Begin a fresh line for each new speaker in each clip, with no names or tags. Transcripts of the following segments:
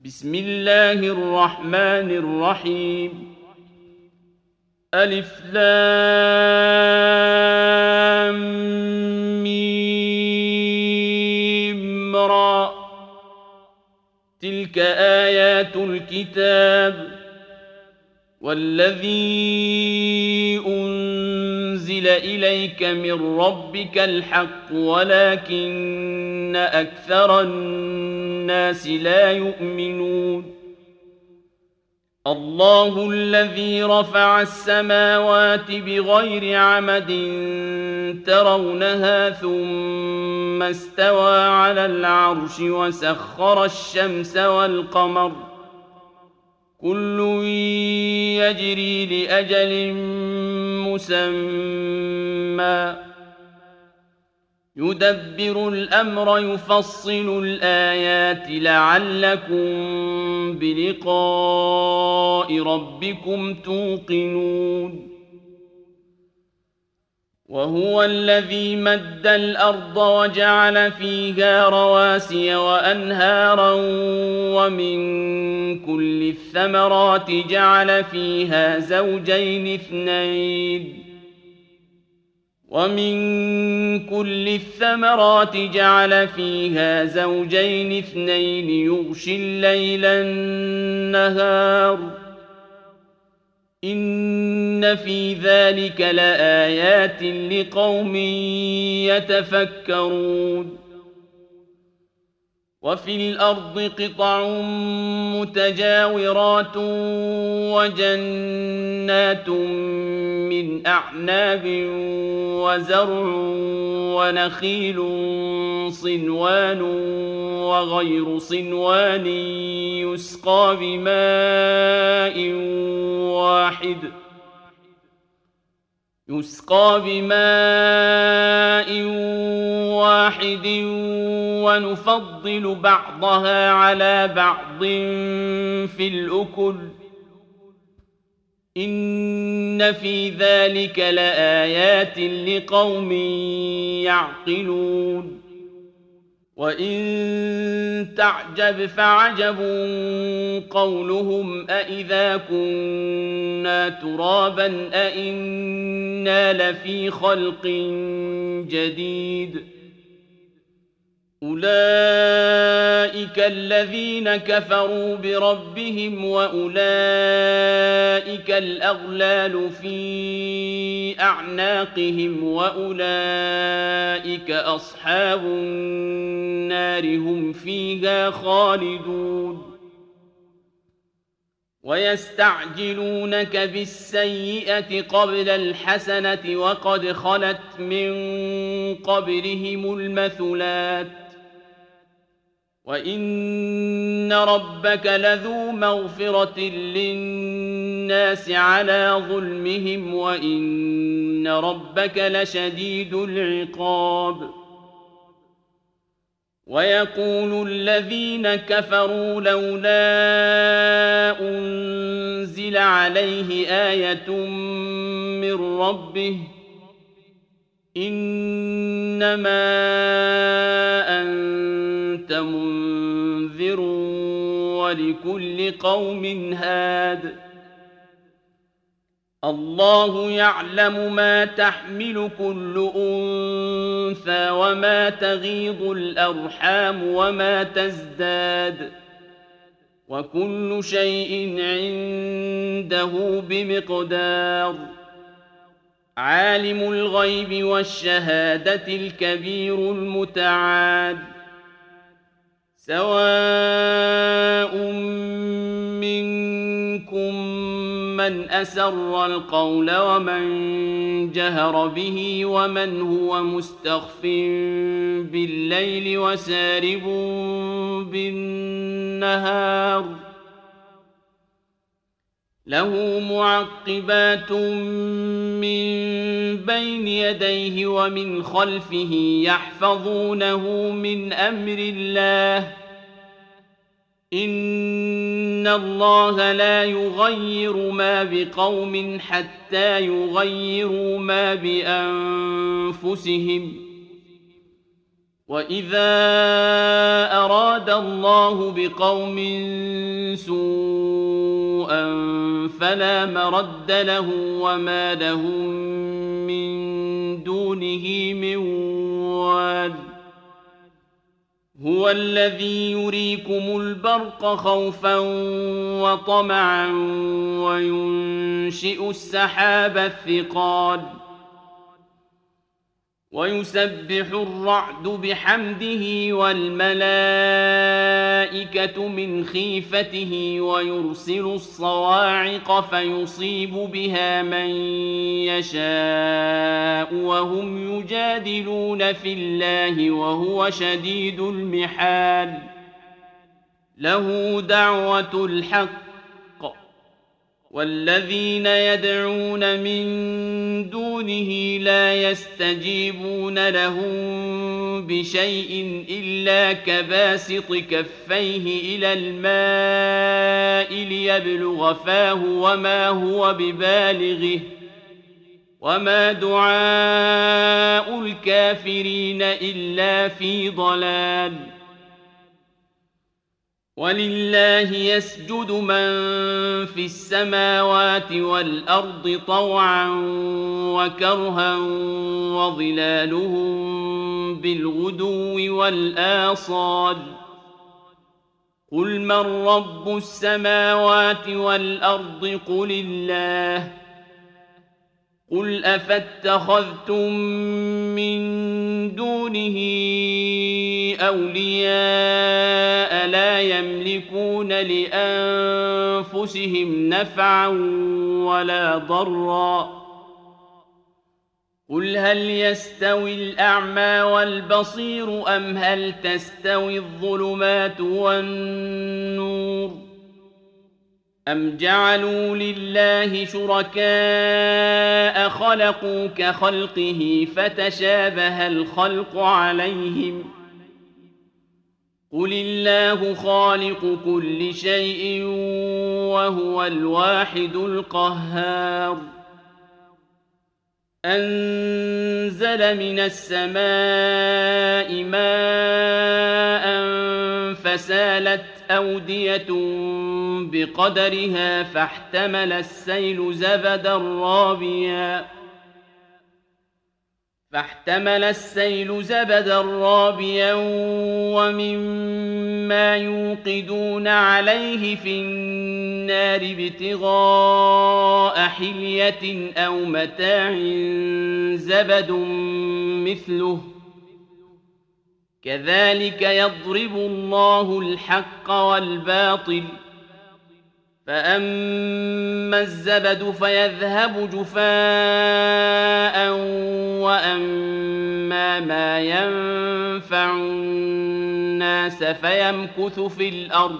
بسم الله الرحمن الرحيم. ألف لام ميم را. تلك آيات الكتاب والذي أنزل إليك من ربك الحق ولكن أكثر الناس لا يؤمنون. الله الذي رفع السماوات بغير عمد ترونها ثم استوى على العرش وسخر الشمس والقمر كل يجري لأجل مسمى يدبر الأمر يفصل الآيات لعلكم بلقاء ربكم توقنون. وهو الذي مد الأرض وجعل فيها رواسي وأنهارا ومن كل الثمرات جعل فيها زوجين اثنين يغشي الليل النهار إن في ذلك لآيات لقوم يتفكرون. وفي الأرض قطع متجاورات وجنات من أعناب وزرع ونخيل صنوان وغير صنوان يسقى بماء واحد ونفضل بعضها على بعض في الأكل إن في ذلك لآيات لقوم يعقلون. وإن تعجب فعجب قولهم أإذا كنا ترابا أإنا لفي خلق جديد أولئك الذين كفروا بربهم وأولئك الأغلال في أعناقهم وأولئك أصحاب النار هم فيها خالدون. ويستعجلونك بالسيئة قبل الحسنة وقد خلت من قبلهم المثلات وإن ربك لذو مغفرة للناس على ظلمهم وإن ربك لشديد العقاب. ويقول الذين كفروا لولا أنزل عليه آية من ربه إنما أنت منذر ولكل قوم هاد. الله يعلم ما تحمل كل أنثى وما تغيض الأرحام وما تزداد وكل شيء عنده بمقدار. عالم الغيب والشهادة الكبير المتعال سواء منكم من أسر القول ومن جهر به ومن هو مستخف بالليل وسارب بالنهار له معقبات من بين يديه ومن خلفه يحفظونه من أمر الله إن الله لا يغير ما بقوم حتى يغيروا ما بأنفسهم وإذا أراد الله بقوم سوءا فلا مرد له وما لهم من دونه من وال. هو الذي يريكم البرق خوفا وطمعا وينشئ السحاب الثقال ويسبح الرعد بحمده والملائكة من خيفته ويرسل الصواعق فيصيب بها من يشاء وهم يجادلون في الله وهو شديد المحال. له دعوة الحق والذين يدعون من دونه لا يستجيبون لهم بشيء إلا كباسط كفيه إلى الماء ليبلغ فاه وما هو ببالغه وما دعاء الكافرين إلا في ضلال. ولله يسجد من في السماوات والأرض طوعا وكرها وظلالهم بالغدو والآصال. قل من رب السماوات والأرض قل الله. قل أفاتخذتم من دونه أولياء لا يملكون لأنفسهم نفعا ولا ضرا. قل هل يستوي الأعمى والبصير أم هل تستوي الظلمات والنور أم جعلوا لله شركاء خلقوا كخلقه فتشابه الخلق عليهم. قل الله خالق كل شيء وهو الواحد القهار. أنزل من السماء ماء فسالت أودية بقدرها فاحتمل السيل زبدا رابيا ومما يوقدون عليه في النار ابتغاء حلية أو متاع زبد مثله كذلك يضرب الله الحق والباطل. فأما الزبد فيذهب جفاء وأما ما ينفع الناس فيمكث في الأرض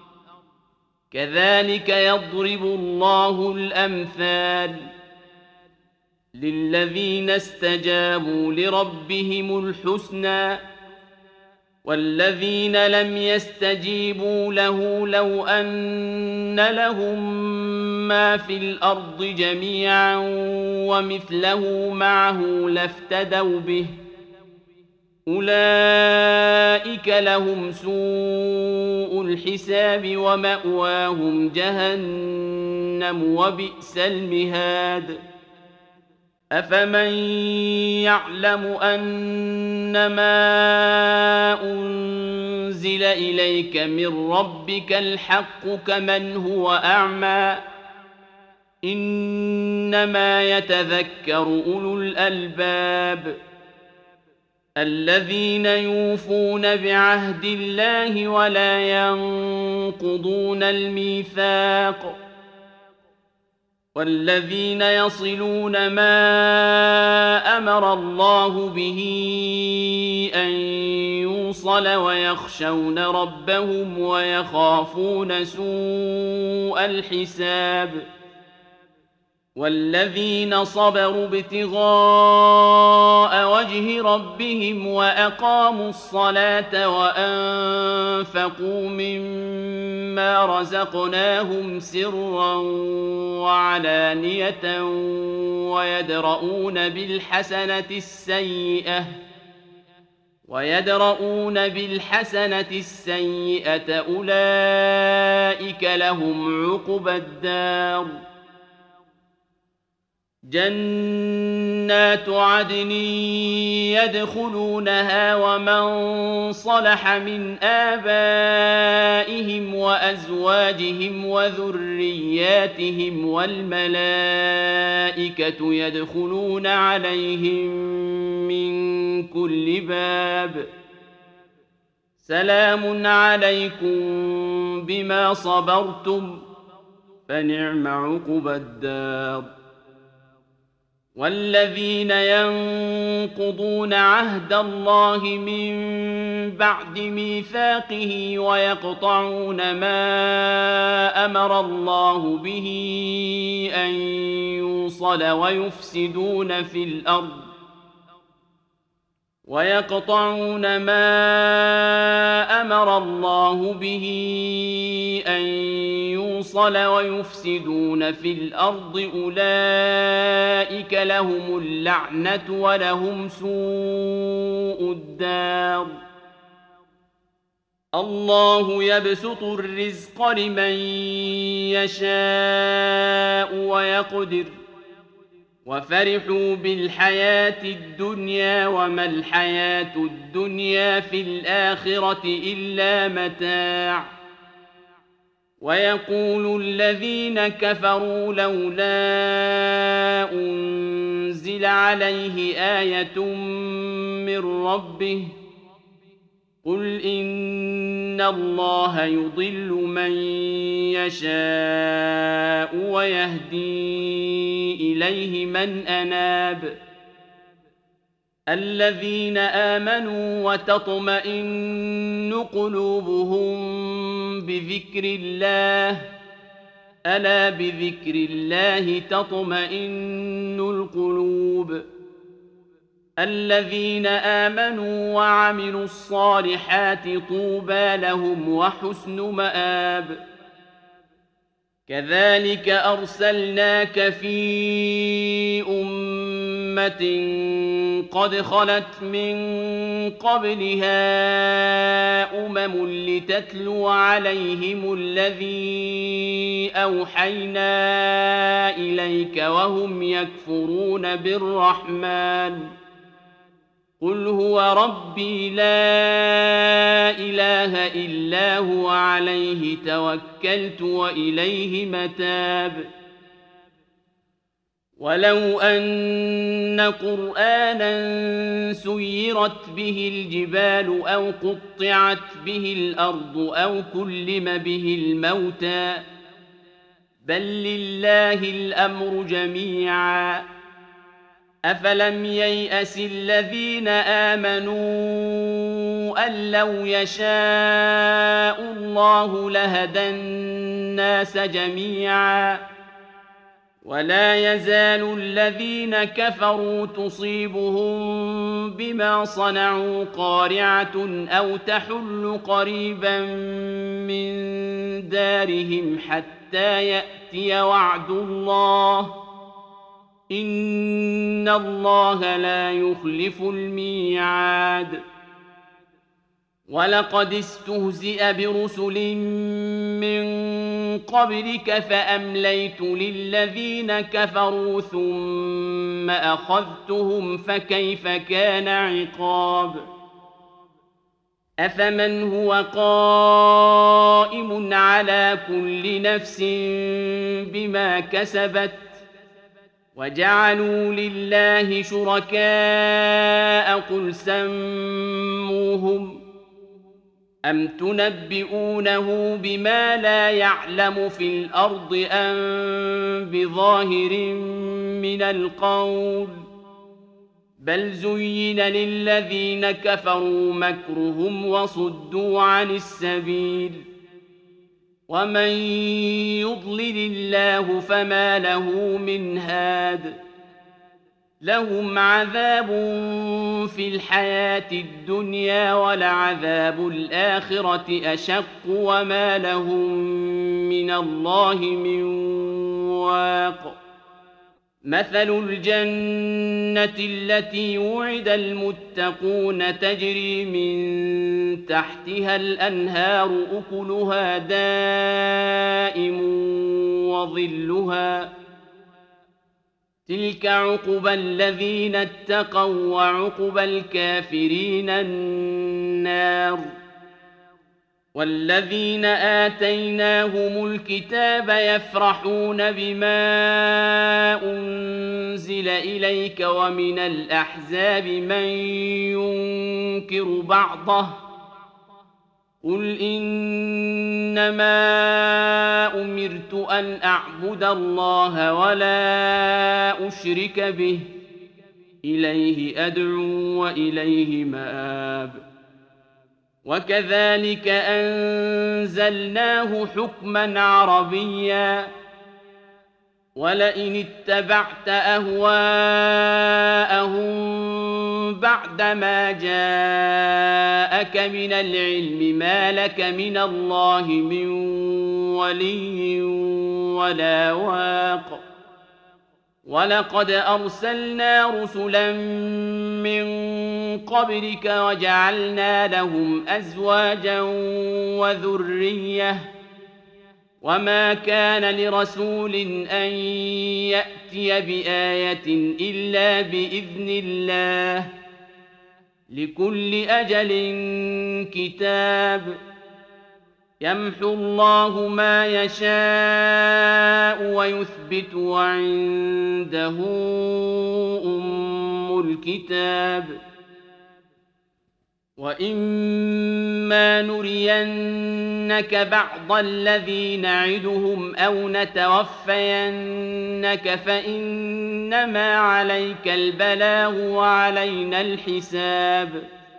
كذلك يضرب الله الأمثال. للذين استجابوا لربهم الحسنى والذين لم يستجيبوا له لو أن لهم ما في الأرض جميعا ومثله معه لافتدوا به أولئك لهم سوء الحساب ومأواهم جهنم وبئس المهاد. أفمن يعلم أنما أنزل إليك من ربك الحق كمن هو أعمى إنما يتذكر أولو الألباب الذين يوفون بعهد الله ولا ينقضون الميثاق والذين يصلون ما أمر الله به أن يوصل ويخشون ربهم ويخافون سوء الحساب. والذين صبروا ابتغاء وجه ربهم وأقاموا الصلاة وأنفقوا مما رزقناهم سرا وعلانية ويدرؤون بالحسنة السيئة ويدرؤون بالحسنة السيئة أولئك لهم عقبى الدار جنات عدن يدخلونها ومن صلح من آبائهم وأزواجهم وذرياتهم والملائكة يدخلون عليهم من كل باب سلام عليكم بما صبرتم فنعم عقبى الدار والذين ينقضون عهد الله من بعد ميثاقه ويقطعون ما أمر الله به أن يوصل ويقطعون ما أمر الله به أن يوصل ويفسدون في الأرض أولئك لهم اللعنة ولهم سوء الدار الله يبسط الرزق لمن يشاء ويقدر وفرحوا بالحياة الدنيا وما الحياة الدنيا في الآخرة إلا متاع ويقول الذين كفروا لولا أنزل عليه آية من ربه قل إن الله يضل من يشاء ويهدي إليه من أناب الذين آمنوا وتطمئن قلوبهم بذكر الله ألا بذكر الله تطمئن القلوب الذين آمنوا وعملوا الصالحات طوبى لهم وحسن مآب كذلك أرسلناك في أمة قد خلت من قبلها لتتلو عليهم الذي أوحينا إليك وهم يكفرون بالرحمن قل هو ربي لا إله إلا هو عليه توكلت وإليه متاب ولو أن قرآنا سيرت به الجبال أو قطعت به الأرض أو كلم به الموتى بل لله الأمر جميعا أفلم ييأس الذين آمنوا أن لو يشاء الله لهدى الناس جميعا ولا يزال الذين كفروا تصيبهم بما صنعوا قارعة أو تحل قريبا من دارهم حتى يأتي وعد الله إن الله لا يخلف الميعاد ولقد استهزئ برسل من قبلك فأمليت للذين كفروا ثم أخذتهم فكيف كان عقاب أفمن هو قائم على كل نفس بما كسبت وجعلوا لله شركاء قل سموهم أم تنبئونه بما لا يعلم في الأرض أم بظاهر من القول بل زين للذين كفروا مكرهم وصدوا عن السبيل ومن يضلل الله فما له من هاد لهم عذاب في الحياة الدنيا ولعذاب الآخرة أشق وما لهم من الله من واق مثل الجنة التي وعد المتقون تجري من تحتها الأنهار أكلها دائم وظلها تلك عقبى الذين اتقوا وعقبى الكافرين النار والذين آتيناهم الكتاب يفرحون بما أنزل إليك ومن الأحزاب من ينكر بعضه قل إنما أمرت أن أعبد الله ولا أشرك به إليه أدعو وإليه مآب وكذلك أنزلناه حكما عربيا ولئن اتبعت أهواءهم بعدما جاءك من العلم ما لك من الله من ولي ولا واق ولقد أرسلنا رسلا من قبلك وجعلنا لهم أزواجا وذرية وما كان لرسول أن يأتي بآية إلا بإذن الله لكل أجل كتاب يمحو الله ما يشاء ويثبت وعنده أم الكتاب وإما نرينك بعض الذي نعدهم أو نتوفينك فإنما عليك البلاغ وعلينا الحساب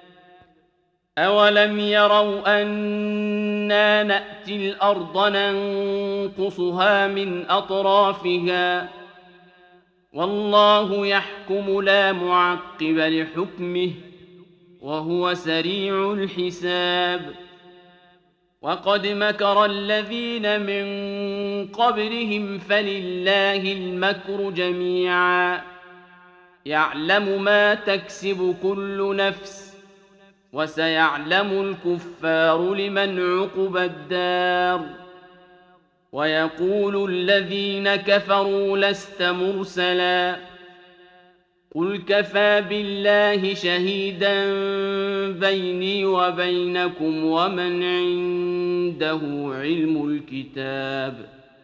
أولم يروا أنا نأتي الأرض ننقصها من أطرافها والله يحكم لا معقب لحكمه وهو سريع الحساب وقد مكر الذين من قبلهم فلله المكر جميعا يعلم ما تكسب كل نفس وسيعلم الكفار لمن عقبى الدار ويقول الذين كفروا لست مرسلا قل كفى بالله شهيدا بيني وبينكم ومن عنده علم الكتاب